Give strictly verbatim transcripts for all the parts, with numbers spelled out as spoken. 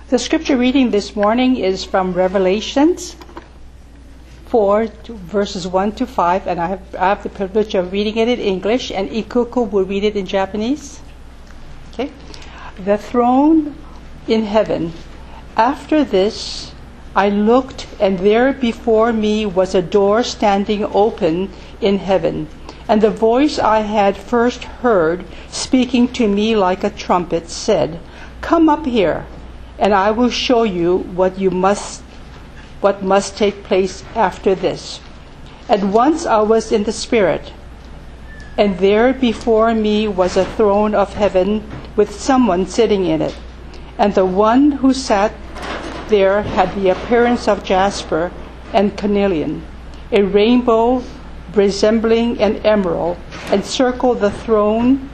The scripture reading this morning is from Revelations four, to verses one to five, and I have, I have the privilege of reading it in English, and Ikuko will read it in Japanese. Okay. The throne in heaven. After this, I looked, and there before me was a door standing open in heaven. And the voice I had first heard, speaking to me like a trumpet, said, "Come up here, and I will show you what you must, what must take place after this." At once I was in the Spirit, and there before me was a throne of heaven with someone sitting in it. And the one who sat there had the appearance of jasper and carnelian. A rainbow resembling an emerald encircled the throne.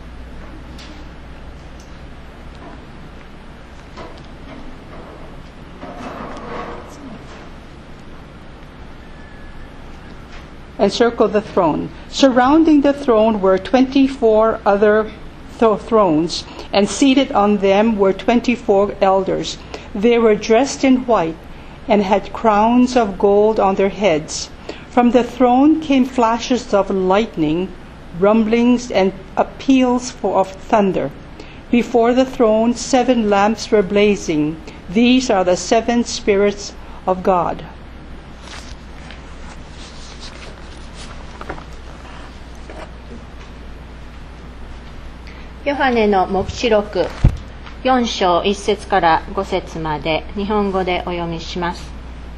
Encircled the throne. Surrounding the throne were twenty-four other th- thrones, and seated on them were twenty-four elders. They were dressed in white and had crowns of gold on their heads. From the throne came flashes of lightning, rumblings, and peals of thunder. Before the throne, seven lamps were blazing. These are the seven spirits of God. ヨハネの黙示録よん章いち節からご節まで日本語でお読みします。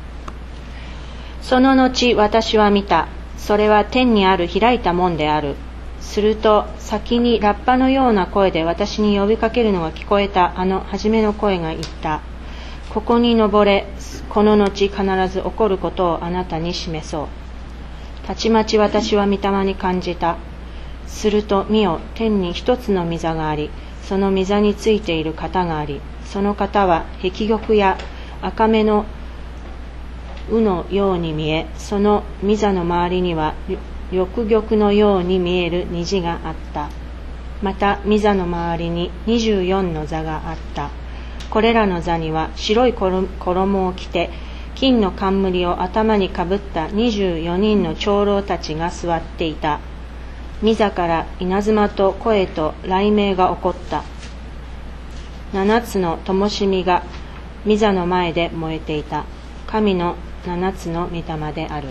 その後私は見た。それは天にある開いた門である。すると先にラッパのような声で私に呼びかけるのが聞こえた。あの初めの声が言った。ここに登れ。この後必ず起こることをあなたに示そう。たちまち私は御霊に感じた。すると見よ、天に一つの御座があり、その御座についている方があり、その方は碧玉や赤目の羽のように見え、その御座の周りには緑玉のように見える虹があった。また御座の周りににじゅうよんの座があった。これらの座には白い衣を着て、金の冠を頭にかぶったにじゅうよにんの長老たちが座っていた。御座から稲妻と声と雷鳴が起こった。七つの灯火が御座の前で燃えていた。神の七つの御霊である。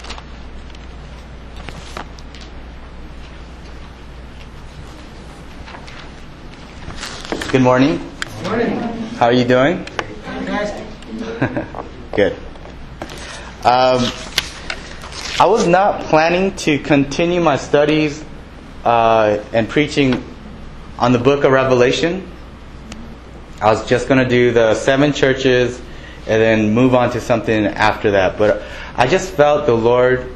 Good morning. Good morning. How are you doing? Fantastic. Good. Um, I was not planning to continue my studies uh, and preaching on the book of Revelation. I was just going to do the seven churches and then move on to something after that. But I just felt the Lord,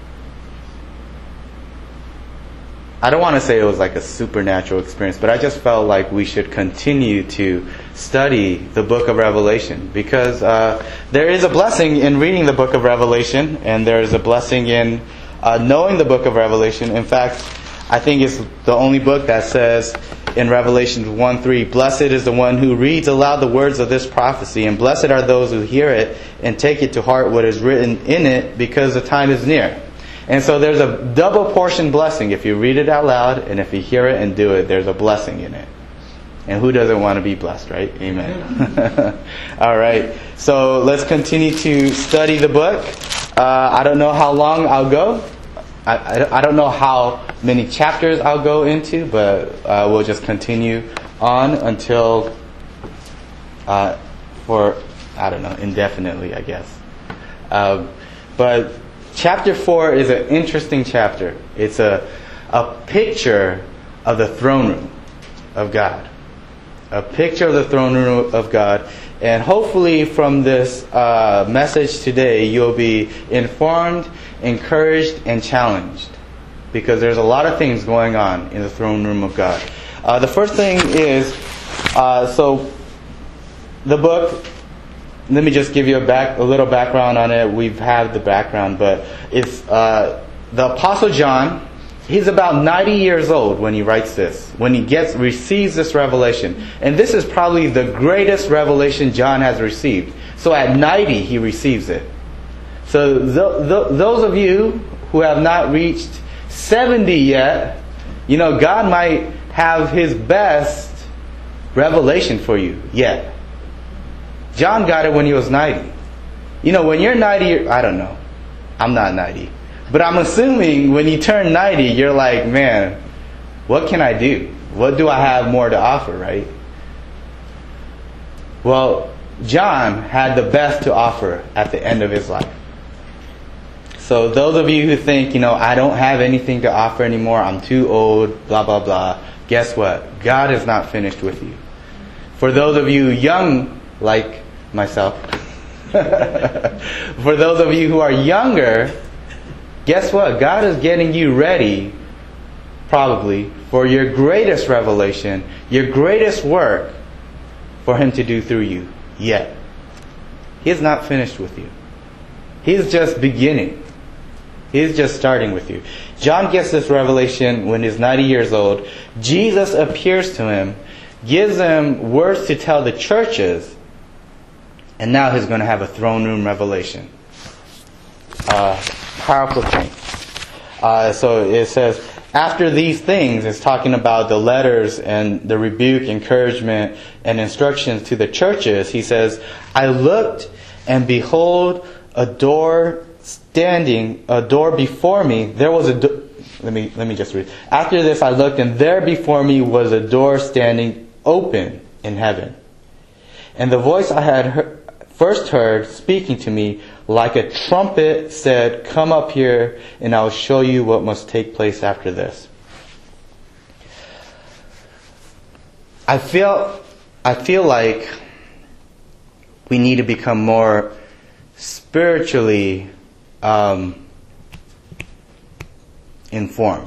I don't want to say it was like a supernatural experience, but I just felt like we should continue to study the book of Revelation, because uh, there is a blessing in reading the book of Revelation, and there is a blessing in uh, knowing the book of Revelation. In fact, I think it's the only book that says in Revelation one three, "Blessed is the one who reads aloud the words of this prophecy, and blessed are those who hear it and take it to heart what is written in it, because the time is near." And so there's a double portion blessing. If you read it out loud and if you hear it and do it, there's a blessing in it. And who doesn't want to be blessed, right? Amen. All right. So let's continue to study the book. Uh, I don't know how long I'll go. I, I, I don't know how many chapters I'll go into, but uh, we'll just continue on until, uh, for, I don't know, indefinitely, I guess. Uh, but Chapter four is an interesting chapter. It's a a picture of the throne room of God. A picture of the throne room of God. And hopefully from this uh, message today, you'll be informed, encouraged, and challenged. Because there's a lot of things going on in the throne room of God. Uh, the first thing is, uh, so the book... Let me just give you a back, a little background on it. We've had the background, but it's uh, the Apostle John He's about ninety years old when he writes this, when he gets receives this revelation. And this is probably the greatest revelation John has received. So at ninety, he receives it. So th- th- those of you who have not reached seventy yet, you know, God might have His best revelation for you yet. John got it when he was ninety. You know, when you're ninety, I don't know. I'm not ninety. But I'm assuming when you turn ninety, you're like, man, what can I do? What do I have more to offer, right? Well, John had the best to offer at the end of his life. So those of you who think, you know, I don't have anything to offer anymore, I'm too old, blah, blah, blah, guess what? God is not finished with you. For those of you young, like myself, for those of you who are younger, guess what? God is getting you ready, probably, for your greatest revelation, your greatest work for Him to do through you yet. He is not finished with you. He's just beginning. He's just starting with you. John gets this revelation when he's ninety years old. Jesus appears to him, gives him words to tell the churches, and now he's going to have a throne room revelation. Uh, powerful thing. Uh, so it says, after these things, it's talking about the letters and the rebuke, encouragement, and instructions to the churches. He says, I looked, and behold, a door standing, a door before me. There was a do- let me let me just read. After this, I looked, and there before me was a door standing open in heaven. And the voice I had heard, first heard speaking to me like a trumpet said, come up here and I'll show you what must take place after this. I feel I feel like we need to become more spiritually um, informed.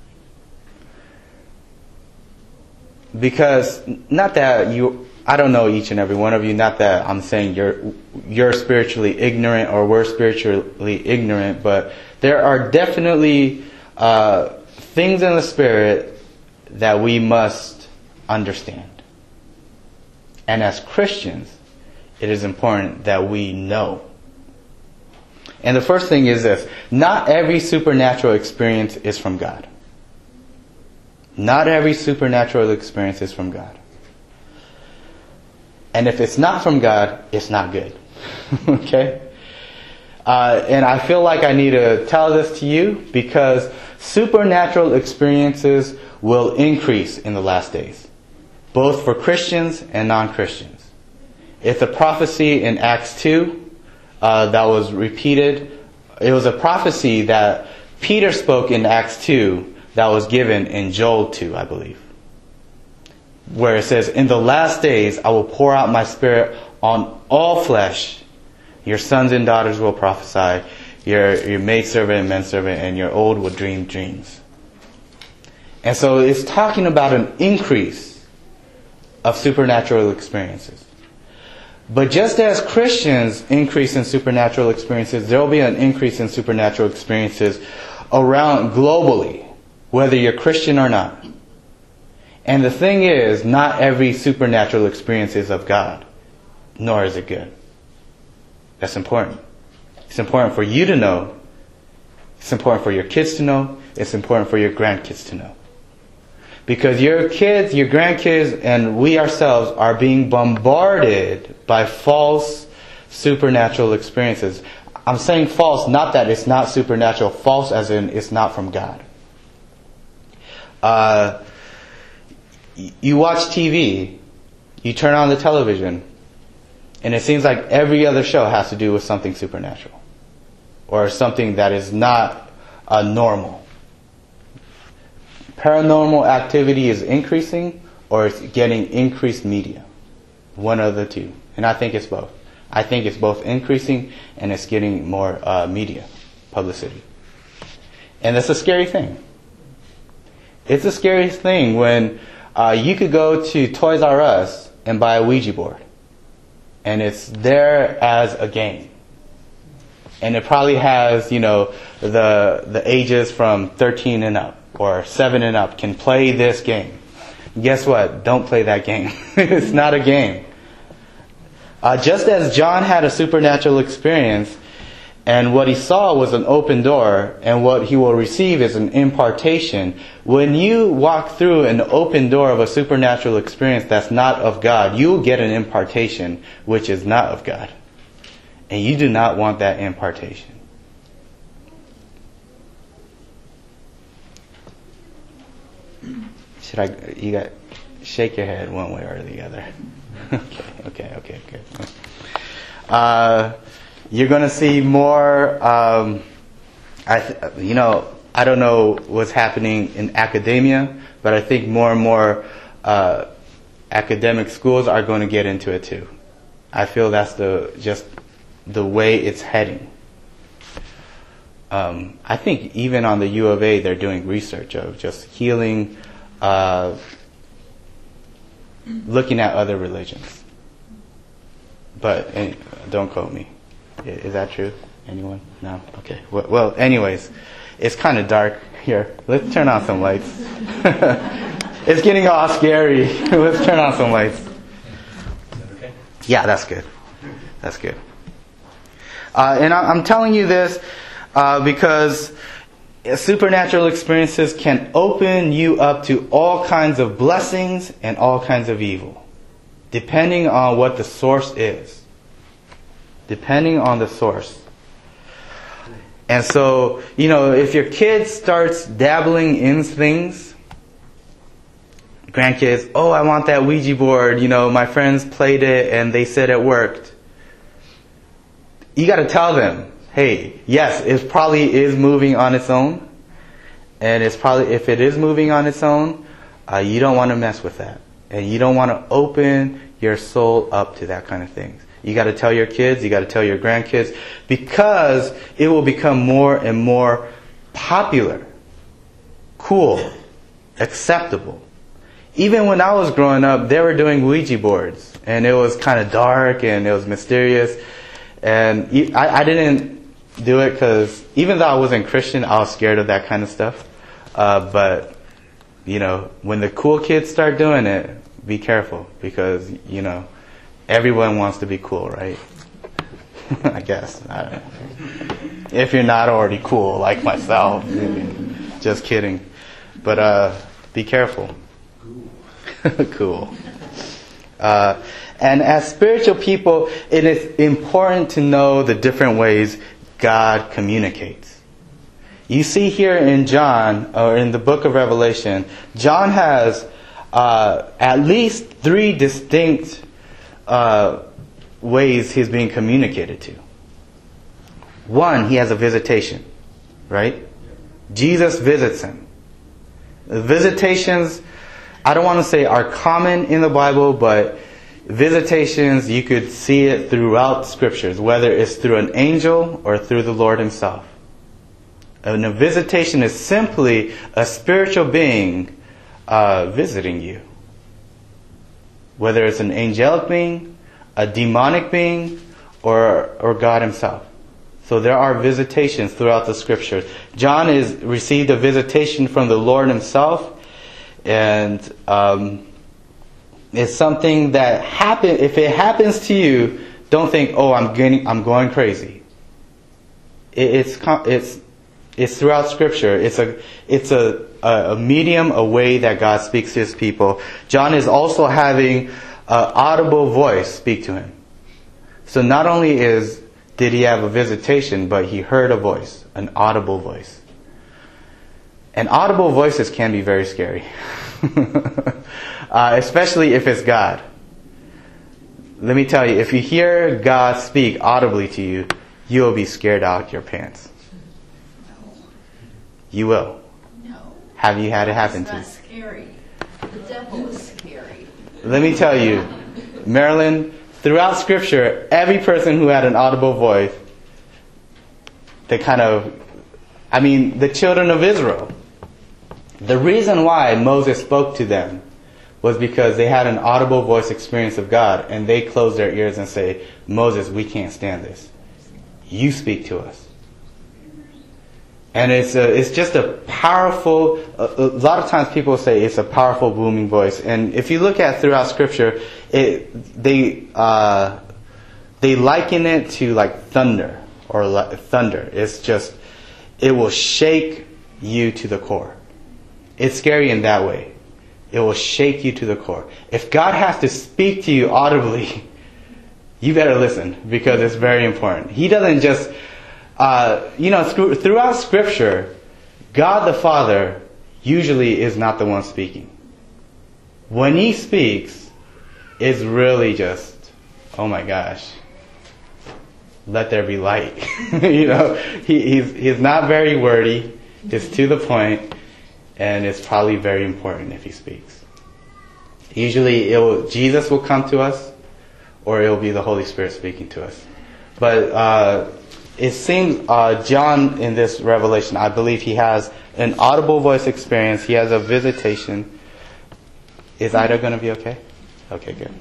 Because not that you I don't know each and every one of you, not that I'm saying you're you're spiritually ignorant or we're spiritually ignorant, but there are definitely uh, things in the Spirit that we must understand. And as Christians, it is important that we know. And the first thing is this: not every supernatural experience is from God. Not every supernatural experience is from God. And if it's not from God, it's not good. Okay? Uh, and I feel like I need to tell this to you because supernatural experiences will increase in the last days, both for Christians and non-Christians. It's a prophecy in Acts two uh, that was repeated. It was a prophecy that Peter spoke in Acts two that was given in Joel two, I believe. Where it says, in the last days I will pour out my Spirit on all flesh. Your sons and daughters will prophesy. Your, your maidservant and menservant and your old will dream dreams. And so it's talking about an increase of supernatural experiences. But just as Christians increase in supernatural experiences, there will be an increase in supernatural experiences around globally, whether you're Christian or not. And the thing is, not every supernatural experience is of God, nor is it good. That's important. It's important for you to know. It's important for your kids to know. It's important for your grandkids to know. Because your kids, your grandkids, and we ourselves are being bombarded by false supernatural experiences. I'm saying false, not that it's not supernatural. False as in it's not from God. Uh... You watch T V, you turn on the television, and it seems like every other show has to do with something supernatural. Or something that is not uh, normal. Paranormal activity is increasing, or it's getting increased media. One of the two. And I think it's both. I think it's both increasing and it's getting more uh, media publicity. And that's a scary thing. It's a scary thing when Uh, you could go to Toys R Us and buy a Ouija board. And it's there as a game. And it probably has, you know, the the ages from thirteen and up. or seven and up can play this game. Guess what? Don't play that game. It's not a game. Uh, just as John had a supernatural experience, and what he saw was an open door, and what he will receive is an impartation. When you walk through an open door of a supernatural experience that's not of God, you will get an impartation which is not of God. And you do not want that impartation. Should I, you got, shake your head one way or the other. okay, okay, okay, good. Uh, You're going to see more, um, I th- you know, I don't know what's happening in academia, but I think more and more uh, academic schools are going to get into it too. I feel that's the just the way it's heading. Um, I think even on the U of A, they're doing research of just healing, uh, looking at other religions. But any, don't quote me. Is that true? Anyone? No? Okay. Well, well anyways, it's kind of dark here. Let's turn on some lights. It's getting all scary. Let's turn on some lights. Is that okay? Yeah, that's good. That's good. Uh, and I, I'm telling you this uh, because supernatural experiences can open you up to all kinds of blessings and all kinds of evil, depending on what the source is. Depending on the source. And so, you know, if your kid starts dabbling in things, grandkids, oh, I want that Ouija board, you know, my friends played it and they said it worked. You got to tell them, hey, yes, it probably is moving on its own. And it's probably, if it is moving on its own, uh, you don't want to mess with that. And you don't want to open your soul up to that kind of things. You got to tell your kids, you got to tell your grandkids, because it will become more and more popular, cool, acceptable. Even when I was growing up, they were doing Ouija boards, and it was kind of dark and it was mysterious. And I, I didn't do it because even though I wasn't Christian, I was scared of that kind of stuff. Uh, but, you know, when the cool kids start doing it, be careful, because, you know, everyone wants to be cool, right? I guess. I don't know. If you're not already cool, like myself. Just kidding. But uh, be careful. Cool. Uh, and as spiritual people, it is important to know the different ways God communicates. You see here in John, or in the book of Revelation, John has uh, at least three distinct Uh, ways he's being communicated to. One, he has a visitation, right? Jesus visits him. The visitations, I don't want to say are common in the Bible, but visitations, you could see it throughout scriptures, whether it's through an angel or through the Lord himself. And a visitation is simply a spiritual being uh, visiting you. Whether it's an angelic being, a demonic being, or or God himself. So there are visitations throughout the scriptures. John is received a visitation from the Lord himself, and um, it's something that happen. If it happens to you, don't think, "Oh, I'm getting, I'm going crazy." It, it's it's it's throughout scripture. It's a it's a a medium, a way that God speaks to his people. John is also having an audible voice speak to him. So not only is did he have a visitation, but he heard a voice, an audible voice. And audible voices can be very scary, uh, especially if it's God. Let me tell you, if you hear God speak audibly to you, you will be scared out your pants. You will. Have you had it happen to you? It's not scary. The devil is scary. Let me tell you, Marilyn, throughout Scripture, every person who had an audible voice, they kind of, I mean, the children of Israel. The reason why Moses spoke to them was because they had an audible voice experience of God, and they closed their ears and say, Moses, we can't stand this. You speak to us. And it's a, it's just a powerful, a, a lot of times people say it's a powerful booming voice. And if you look at throughout Scripture, it, they, uh, they liken it to like thunder or like thunder. It's just, it will shake you to the core. It's scary in that way. It will shake you to the core. If God has to speak to you audibly, you better listen because it's very important. He doesn't just, uh, you know, throughout Scripture, God the Father usually is not the one speaking. When He speaks, it's really just, oh my gosh, let there be light. you know, he, he's he's not very wordy. It's to the point, and it's probably very important if He speaks. Usually, it will, Jesus will come to us, or it will be the Holy Spirit speaking to us. But uh, it seems uh, John in this revelation, I believe he has an audible voice experience. He has a visitation. Is Ida going to be okay? Okay, good.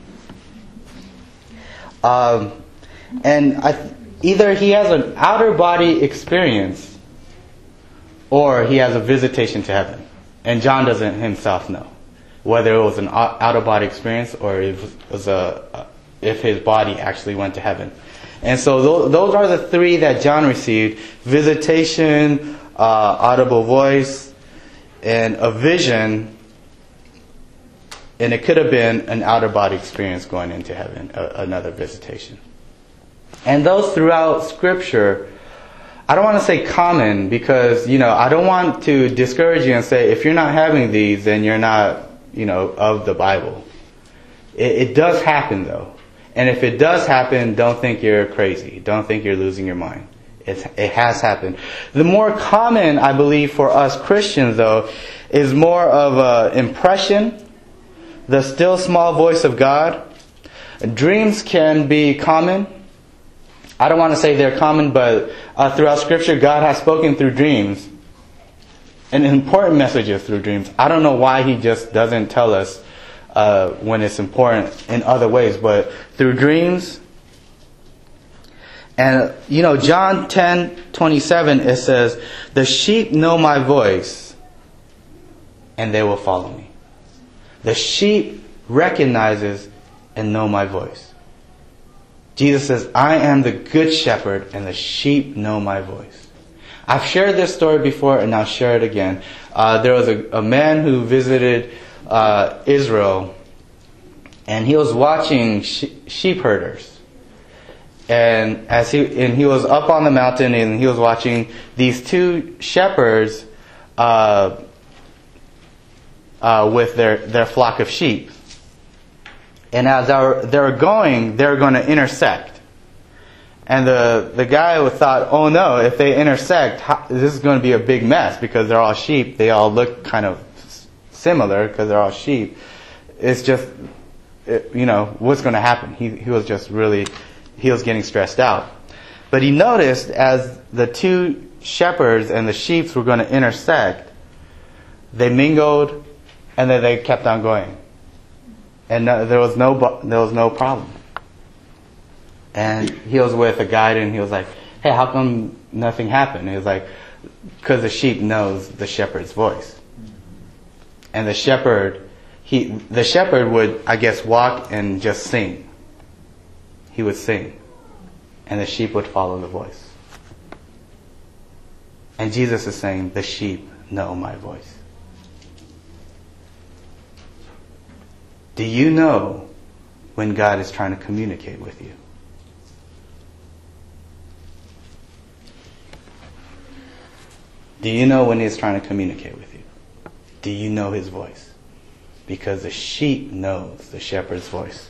Um, and I, either he has an outer body experience, or he has a visitation to heaven. And John doesn't himself know whether it was an outer body experience or if it was a if his body actually went to heaven. And so those, those are the three that John received: visitation, uh, audible voice, and a vision. And it could have been an outer body experience going into heaven, a, another visitation. And those throughout Scripture, I don't want to say common because, you know, I don't want to discourage you and say if you're not having these, then you're not, you know, of the Bible. It, it does happen though. And if it does happen, don't think you're crazy. Don't think you're losing your mind. It's, it has happened. The more common, I believe, for us Christians though, is more of an impression, the still small voice of God. Dreams can be common. I don't want to say they're common, but uh, throughout Scripture, God has spoken through dreams. And important messages through dreams. I don't know why He just doesn't tell us uh, when it's important in other ways, but through dreams. And, you know, John ten twenty-seven, it says, "The sheep know my voice, and they will follow me." The sheep recognizes and know my voice. Jesus says, "I am the good shepherd, and the sheep know my voice." I've shared this story before, and I'll share it again. Uh, there was a, a man who visited uh, Israel, and he was watching she- sheep herders. And as he and he was up on the mountain, and he was watching these two shepherds uh, uh, with their, their flock of sheep. And as they were, they were going, they were going to intersect. And the, the guy thought, oh no, if they intersect, how, this is going to be a big mess because they're all sheep. They all look kind of similar because they're all sheep. It's just, it, you know, what's going to happen? He, he was just really, he was getting stressed out. But he noticed as the two shepherds and the sheep were going to intersect, they mingled and then they kept on going. And no, there was no there was no problem. And he was with a guide, and he was like, "Hey, how come nothing happened?" He was like, "Because the sheep knows the shepherd's voice." And the shepherd, he the shepherd would, I guess, walk and just sing. He would sing, and the sheep would follow the voice. And Jesus is saying, "The sheep know my voice." Do you know when God is trying to communicate with you? Do you know when He's trying to communicate with you? Do you know His voice? Because the sheep knows the shepherd's voice.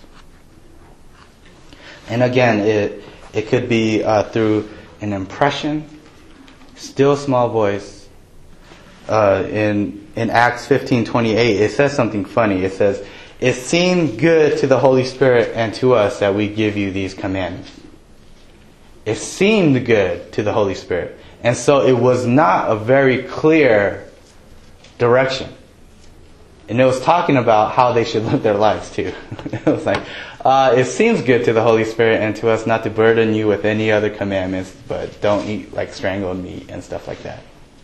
And again, it it could be uh, through an impression, still small voice. Uh, in in Acts fifteen twenty-eight, it says something funny. It says, "It seemed good to the Holy Spirit and to us that we give you these commandments." It seemed good to the Holy Spirit. And so it was not a very clear direction. And it was talking about how they should live their lives too. It was like, uh, it seems good to the Holy Spirit and to us not to burden you with any other commandments, but don't eat like strangled meat and stuff like that.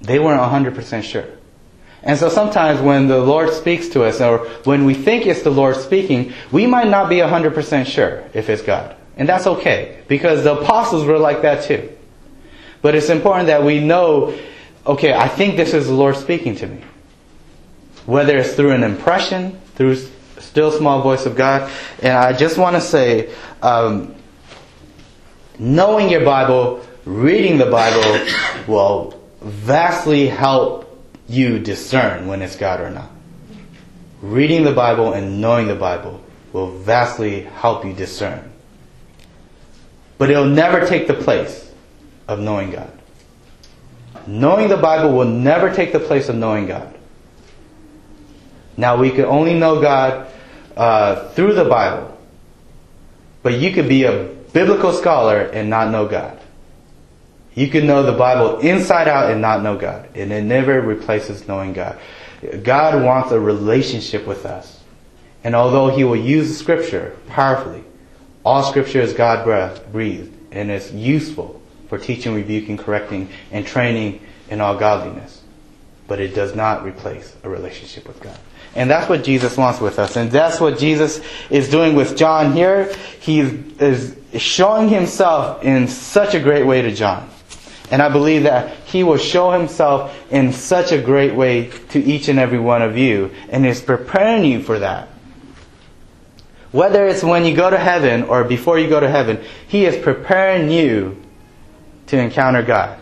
They weren't one hundred percent sure. And so sometimes when the Lord speaks to us, or when we think it's the Lord speaking, we might not be one hundred percent sure if it's God. And that's okay, because the apostles were like that too. But it's important that we know, okay, I think this is the Lord speaking to me. Whether it's through an impression, through still small voice of God. And I just want to say, um, knowing your Bible, reading the Bible will vastly help you discern when it's God or not. Reading the Bible and knowing the Bible will vastly help you discern. But it'll never take the place of knowing God. Knowing the Bible will never take the place of knowing God. Now, we could only know God uh, through the Bible. But you could be a biblical scholar and not know God. You can know the Bible inside out and not know God. And it never replaces knowing God. God wants a relationship with us. And although He will use Scripture powerfully, all Scripture is God breathed and is useful for teaching, rebuking, correcting, and training in all godliness. But it does not replace a relationship with God. And that's what Jesus wants with us. And that's what Jesus is doing with John here. He is showing Himself in such a great way to John. And I believe that He will show Himself in such a great way to each and every one of you. And is preparing you for that. Whether it's when you go to heaven or before you go to heaven, He is preparing you to encounter God.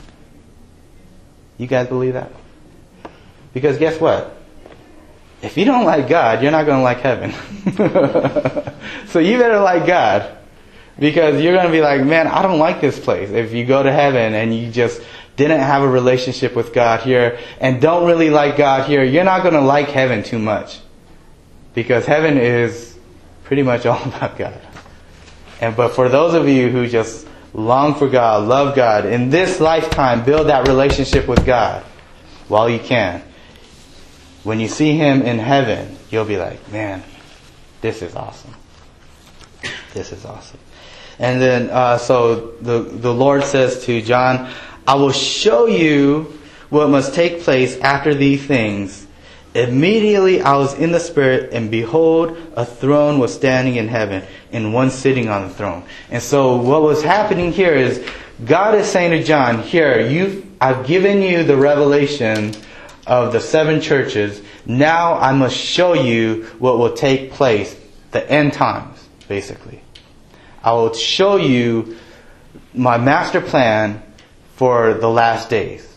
You guys believe that? Because guess what? If you don't like God, you're not going to like heaven. So you better like God. Because you're going to be like, man, I don't like this place. If you go to heaven and you just didn't have a relationship with God here and don't really like God here, you're not going to like heaven too much. Because heaven is pretty much all about God. And but for those of you who just long for God, love God, in this lifetime, build that relationship with God while you can. When you see Him in heaven, you'll be like, man, this is awesome. This is awesome. And then, uh, so the, the Lord says to John, I will show you what must take place after these things. Immediately I was in the Spirit, and behold, a throne was standing in heaven, and one sitting on the throne. And so what was happening here is, God is saying to John, here, you've, I've given you the revelation of the seven churches. Now I must show you what will take place, the end times, basically. I will show you my master plan for the last days.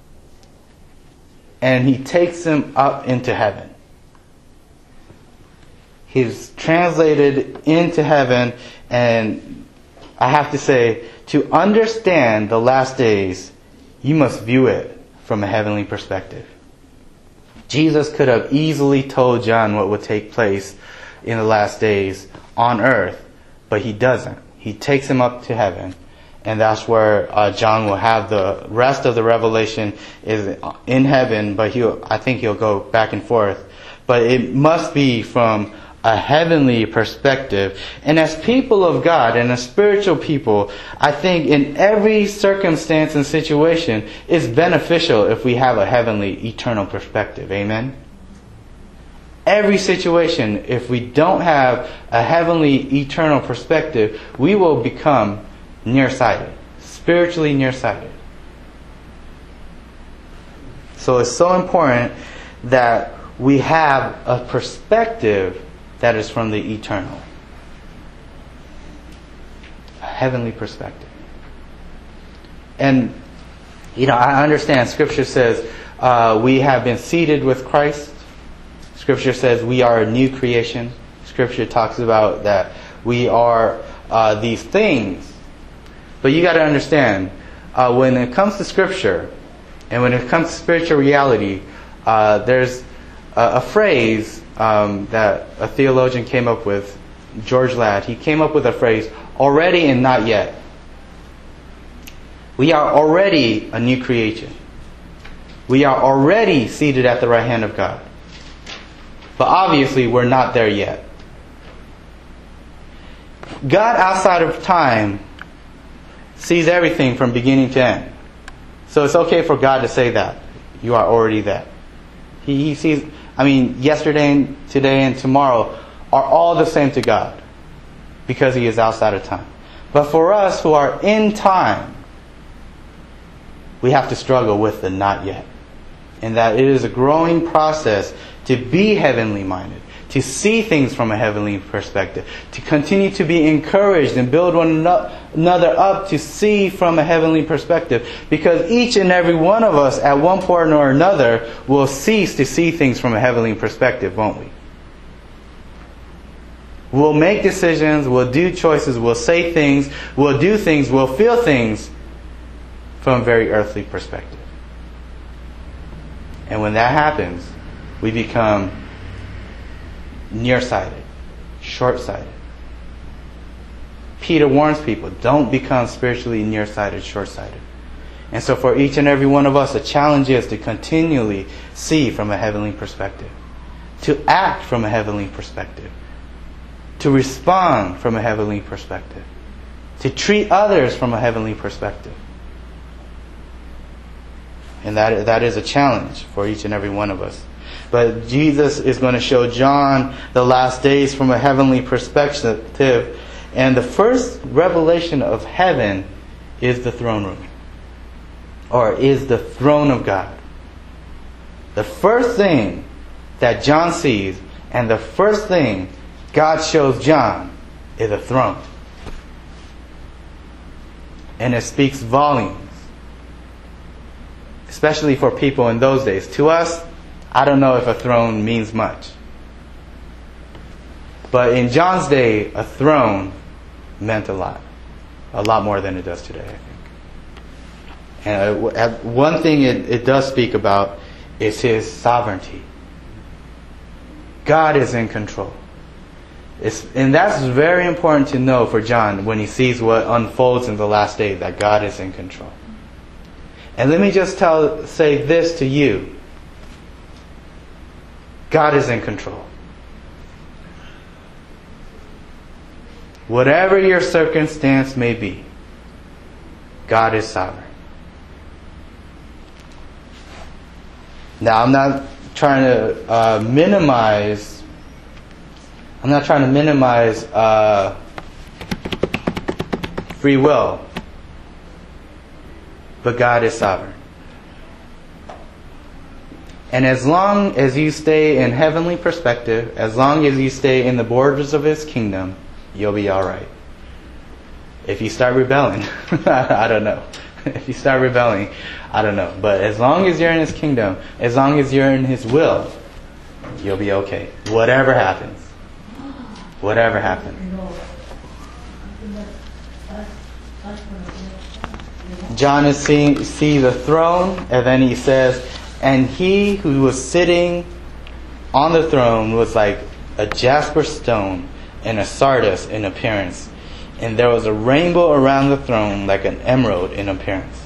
And He takes him up into heaven. He's translated into heaven, and I have to say, to understand the last days, you must view it from a heavenly perspective. Jesus could have easily told John what would take place in the last days on earth, but He doesn't. He takes him up to heaven, and that's where uh, John will have the rest of the revelation is in heaven, but he'll, I think he'll go back and forth. But it must be from a heavenly perspective. And as people of God and as spiritual people, I think in every circumstance and situation, it's beneficial if we have a heavenly, eternal perspective. Amen? Every situation, if we don't have a heavenly, eternal perspective, we will become nearsighted, spiritually nearsighted. So it's so important that we have a perspective that is from the eternal. A heavenly perspective. And, you know, I understand Scripture says uh, we have been seated with Christ. Scripture says we are a new creation. Scripture talks about that we are uh, these things. But you got to understand, uh, when it comes to Scripture, and when it comes to spiritual reality, uh, there's a, a phrase um, that a theologian came up with, George Ladd. He came up with a phrase, already and not yet. We are already a new creation. We are already seated at the right hand of God. But obviously, we're not there yet. God, outside of time, sees everything from beginning to end. So it's okay for God to say that. You are already that. He, he sees, I mean, yesterday and today and tomorrow are all the same to God because He is outside of time. But for us who are in time, we have to struggle with the not yet. And that it is a growing process to be heavenly minded, to see things from a heavenly perspective, to continue to be encouraged and build one another up to see from a heavenly perspective. Because each and every one of us at one point or another will cease to see things from a heavenly perspective, won't we? We'll make decisions, we'll do choices, we'll say things, we'll do things, we'll feel things from a very earthly perspective. And when that happens, we become nearsighted, short-sighted. Peter warns people, don't become spiritually nearsighted, short-sighted. And so for each and every one of us, the challenge is to continually see from a heavenly perspective, to act from a heavenly perspective, to respond from a heavenly perspective, to treat others from a heavenly perspective. And that that is a challenge for each and every one of us. But Jesus is going to show John the last days from a heavenly perspective. And the first revelation of heaven is the throne room. Or is the throne of God. The first thing that John sees and the first thing God shows John is a throne. And it speaks volumes. Especially for people in those days. To us, I don't know if a throne means much. But in John's day, a throne meant a lot. A lot more than it does today, I think. And one thing it, it does speak about is His sovereignty. God is in control. It's, and that's very important to know for John when he sees what unfolds in the last day, that God is in control. And let me just tell, say this to you. God is in control. Whatever your circumstance may be, God is sovereign. Now, I'm not trying to uh, minimize. I'm not trying to minimize uh, free will. But God is sovereign. And as long as you stay in heavenly perspective, as long as you stay in the borders of His kingdom, you'll be alright. If you start rebelling, I don't know. If you start rebelling, I don't know. But as long as you're in His kingdom, as long as you're in His will, you'll be okay. Whatever happens. Whatever happens. John is seeing see the throne, and then he says, and He who was sitting on the throne was like a jasper stone and a sardius in appearance, and there was a rainbow around the throne like an emerald in appearance.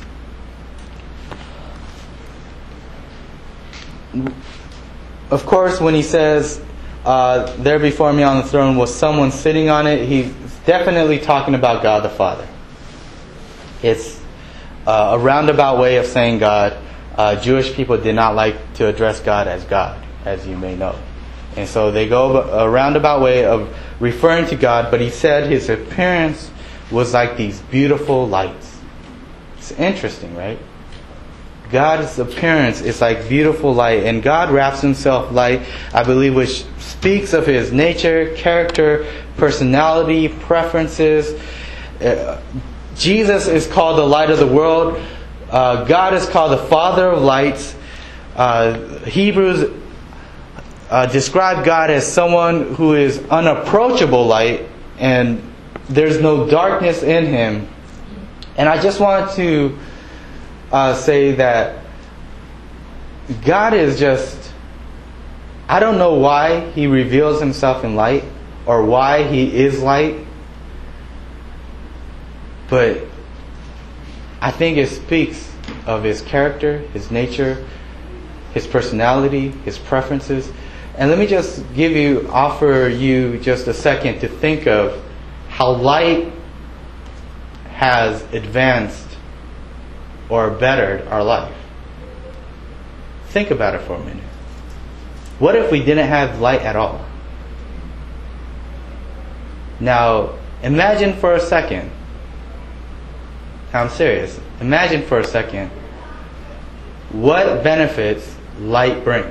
Of course, when he says, uh, there before me on the throne was someone sitting on it, he's definitely talking about God the Father. It's Uh, a roundabout way of saying God. Uh, Jewish people did not like to address God as God, as you may know. And so they go a roundabout way of referring to God, but he said His appearance was like these beautiful lights. It's interesting, right? God's appearance is like beautiful light, and God wraps Himself light, I believe, which speaks of His nature, character, personality, preferences. Uh, Jesus is called the light of the world. Uh, God is called the Father of lights. Uh, Hebrews uh, describe God as someone who is unapproachable light, and there's no darkness in Him. And I just want to uh, say that God is just, I don't know why He reveals Himself in light, or why He is light. But I think it speaks of His character, His nature, His personality, His preferences. And let me just give you, offer you just a second to think of how light has advanced or bettered our life. Think about it for a minute. What if we didn't have light at all? Now, imagine for a second. I'm serious. Imagine for a second what benefits light brings.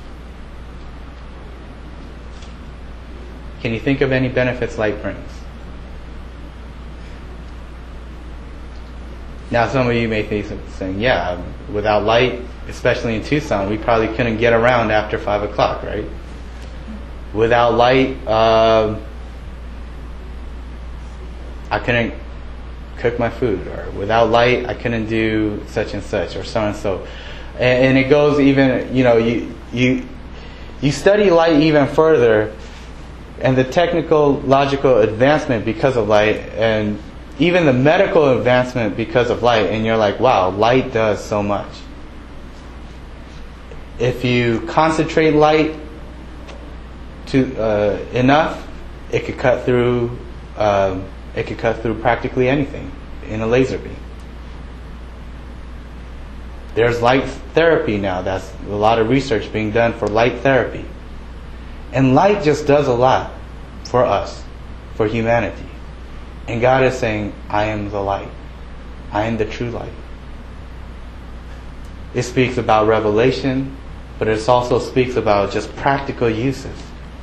Can you think of any benefits light brings? Now, some of you may think saying, yeah, without light, especially in Tucson, we probably couldn't get around after five o'clock, right? Without light, uh, I couldn't cook my food, or without light, I couldn't do such and such, or so and so. And, and it goes even, you know, you you you study light even further, and the technical, logical advancement because of light, and even the medical advancement because of light, and you're like, wow, light does so much. If you concentrate light to uh, enough, it could cut through. Um, it could cut through practically anything in a laser beam. There's light therapy now. That's a lot of research being done for light therapy, and light just does a lot for us, for humanity. And God is saying, I am the light. I am the true light. It speaks about revelation, but it also speaks about just practical uses.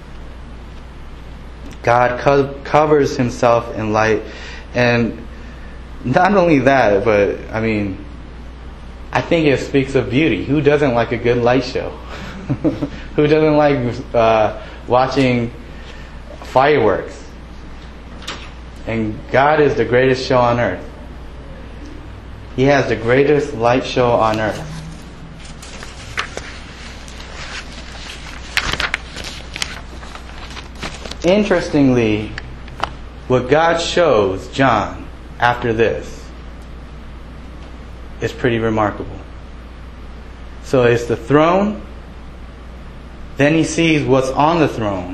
God co- covers himself in light. And not only that, but I mean, I think it speaks of beauty. Who doesn't like a good light show? Who doesn't like uh, watching fireworks? And God is the greatest show on earth. He has the greatest light show on earth. Interestingly, what God shows John after this is pretty remarkable. So it's the throne, then he sees what's on the throne.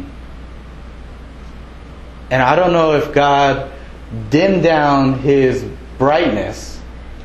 And I don't know if God dimmed down his brightness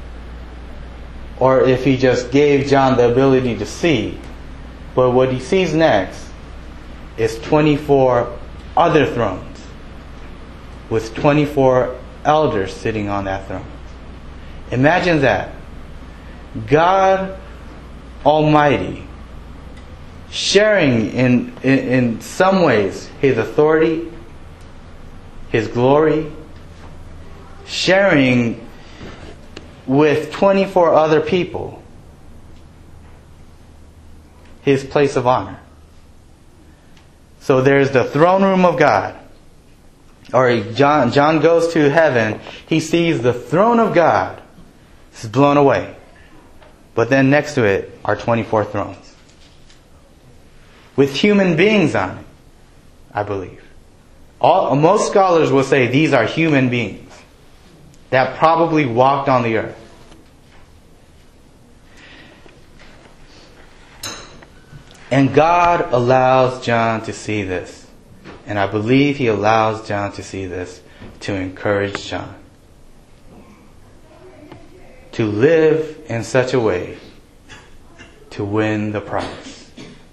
or if he just gave John the ability to see. But what he sees next is twenty-four other thrones with twenty-four elders sitting on that throne. Imagine that. God Almighty sharing in, in, in some ways his authority, his glory, sharing with twenty-four other people his place of honor. So there's the throne room of God. Or John, John goes to heaven. He sees the throne of God. It's blown away. But then next to it are twenty-four thrones. With human beings on it, I believe. All, most scholars will say these are human beings that probably walked on the earth. And God allows John to see this. And I believe he allows John to see this to encourage John to live in such a way to win the prize.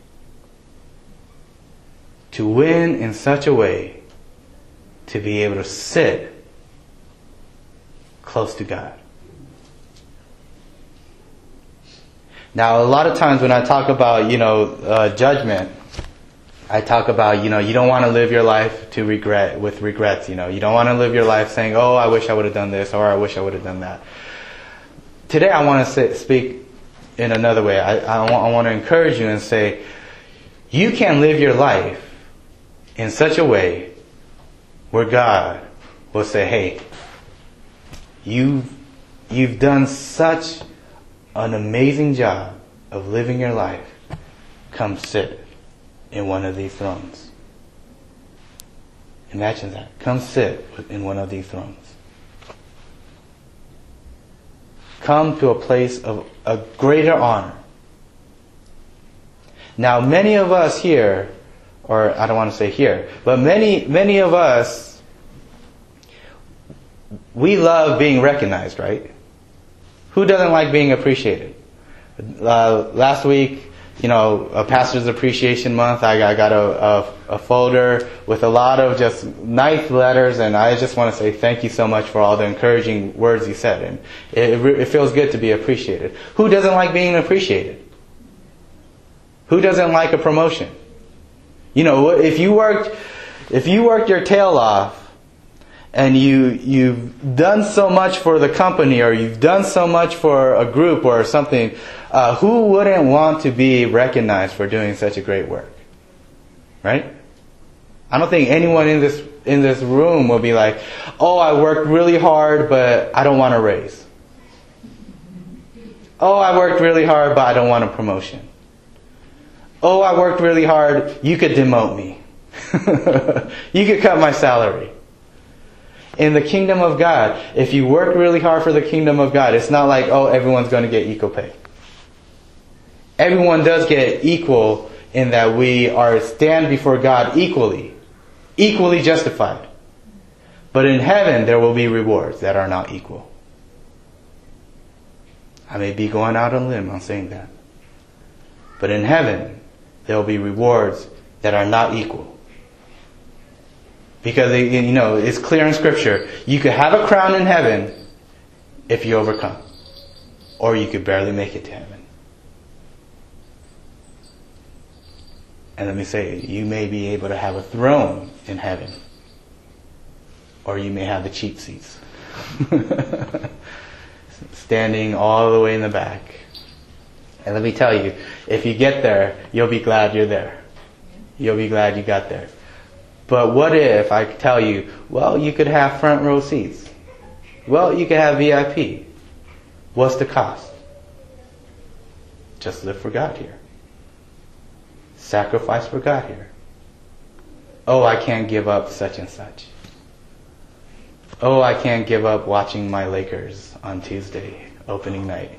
To win in such a way to be able to sit close to God. Now, a lot of times when I talk about, you know, uh, judgment, I talk about, you know, you don't want to live your life to regret, with regrets, you know. You don't want to live your life saying, oh, I wish I would have done this, or I wish I would have done that. Today I want to say, speak in another way. I, I, want, I want to encourage you and say, you can live your life in such a way where God will say, hey, you've, you've done such an amazing job of living your life. Come sit in one of these thrones. Imagine that. Come sit in one of these thrones. Come to a place of a greater honor. Now, many of us here, or I don't want to say here, but many, many of us, we love being recognized, right? Who doesn't like being appreciated? Uh, last week, you know, a pastor's appreciation month, I, I got a, a, a folder with a lot of just nice letters, and I just want to say thank you so much for all the encouraging words you said. And it, it feels good to be appreciated. Who doesn't like being appreciated? Who doesn't like a promotion? You know, if you worked, if you worked your tail off, and you, you've done so much for the company, or you've done so much for a group or something, uh, who wouldn't want to be recognized for doing such a great work? Right? I don't think anyone in this in this room will be like, oh, I worked really hard, but I don't want a raise. Oh, I worked really hard, but I don't want a promotion. Oh, I worked really hard, you could demote me. You could cut my salary. In the kingdom of God, if you work really hard for the kingdom of God, it's not like, oh, everyone's going to get equal pay. Everyone does get equal in that we are stand before God equally, equally justified. But in heaven, there will be rewards that are not equal. I may be going out on a limb on saying that. But in heaven, there will be rewards that are not equal. Because, you know, it's clear in Scripture. You could have a crown in heaven if you overcome. Or you could barely make it to heaven. And let me say, you may be able to have a throne in heaven. Or you may have the cheap seats. Standing all the way in the back. And let me tell you, if you get there, you'll be glad you're there. You'll be glad you got there. But what if I tell you, well, you could have front row seats. Well, you could have V I P. What's the cost? Just live for God here. Sacrifice for God here. Oh, I can't give up such and such. Oh, I can't give up watching my Lakers on Tuesday, opening night.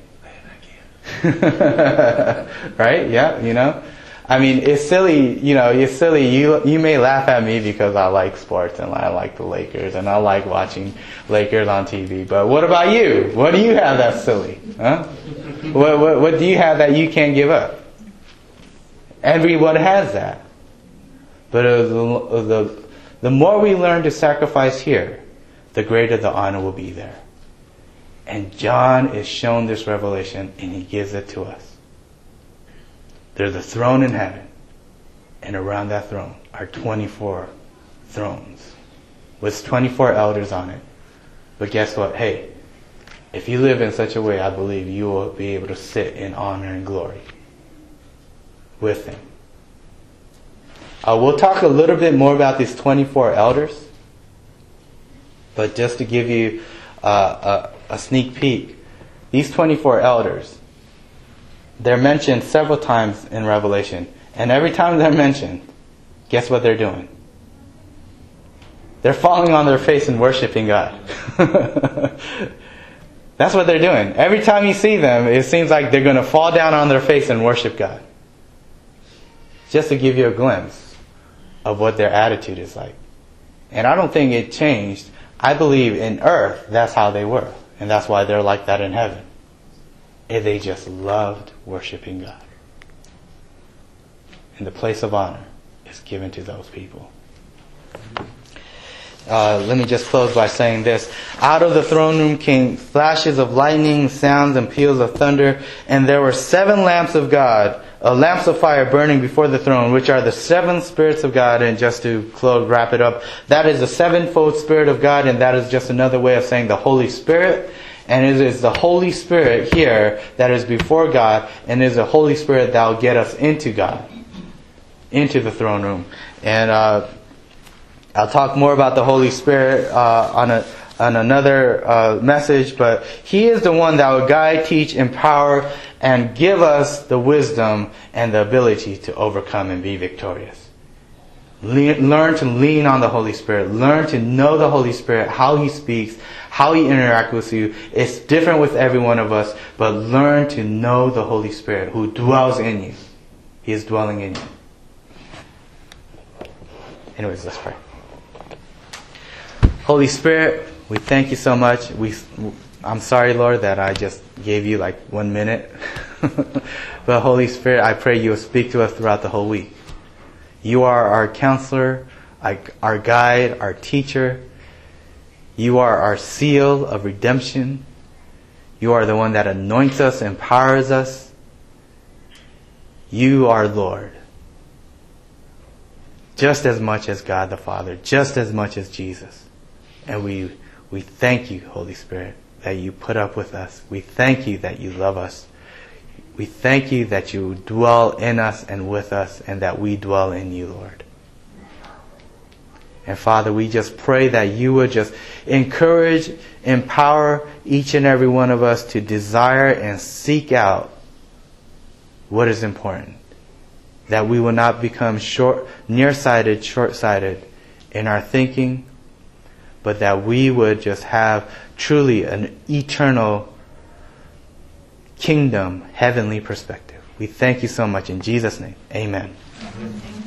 Right? Yeah, you know? I mean, it's silly, you know, it's silly. You you may laugh at me because I like sports and I like the Lakers and I like watching Lakers on T V. But what about you? What do you have that's silly? Huh? What, what, what do you have that you can't give up? Everyone has that. But uh, the, the, the more we learn to sacrifice here, the greater the honor will be there. And John is shown this revelation and he gives it to us. There's a throne in heaven, and around that throne are twenty-four thrones with twenty-four elders on it. But guess what? Hey, if you live in such a way, I believe you will be able to sit in honor and glory with them. Uh, we'll talk a little bit more about these twenty-four elders, but just to give you uh, a, a sneak peek, these twenty-four elders, they're mentioned several times in Revelation. And every time they're mentioned, guess what they're doing? They're falling on their face and worshiping God. That's what they're doing. Every time you see them, it seems like they're going to fall down on their face and worship God. Just to give you a glimpse of what their attitude is like. And I don't think it changed. I believe in earth, that's how they were. And that's why they're like that in heaven. And they just loved worshiping God. And the place of honor is given to those people. Uh, let me just close by saying this. Out of the throne room came flashes of lightning, sounds, and peals of thunder. And there were seven lamps of God, uh, lamps of fire burning before the throne, which are the seven spirits of God. And just to close, wrap it up, that is the sevenfold Spirit of God. And that is just another way of saying the Holy Spirit. And it is the Holy Spirit here that is before God, and it is the Holy Spirit that will get us into God, into the throne room. And uh, I'll talk more about the Holy Spirit uh, on a on another uh, message, but He is the one that will guide, teach, empower, and give us the wisdom and the ability to overcome and be victorious. Learn to lean on the Holy Spirit. Learn to know the Holy Spirit, how He speaks, how He interacts with you. It's different with every one of us, but learn to know the Holy Spirit who dwells in you. He is dwelling in you. Anyways, let's pray. Holy Spirit, we thank you so much. We I'm sorry, Lord, that I just gave you like one minute. But Holy Spirit, I pray you will speak to us throughout the whole week. You are our counselor, our guide, our teacher. You are our seal of redemption. You are the one that anoints us, empowers us. You are Lord. Just as much as God the Father, just as much as Jesus. And we we thank you, Holy Spirit, that you put up with us. We thank you that you love us. We thank you that you dwell in us and with us, and that we dwell in you, Lord. And Father, we just pray that you would just encourage, empower each and every one of us to desire and seek out what is important. That we will not become short, nearsighted, short-sighted in our thinking, but that we would just have truly an eternal kingdom, heavenly perspective. We thank you so much in Jesus' name. Amen.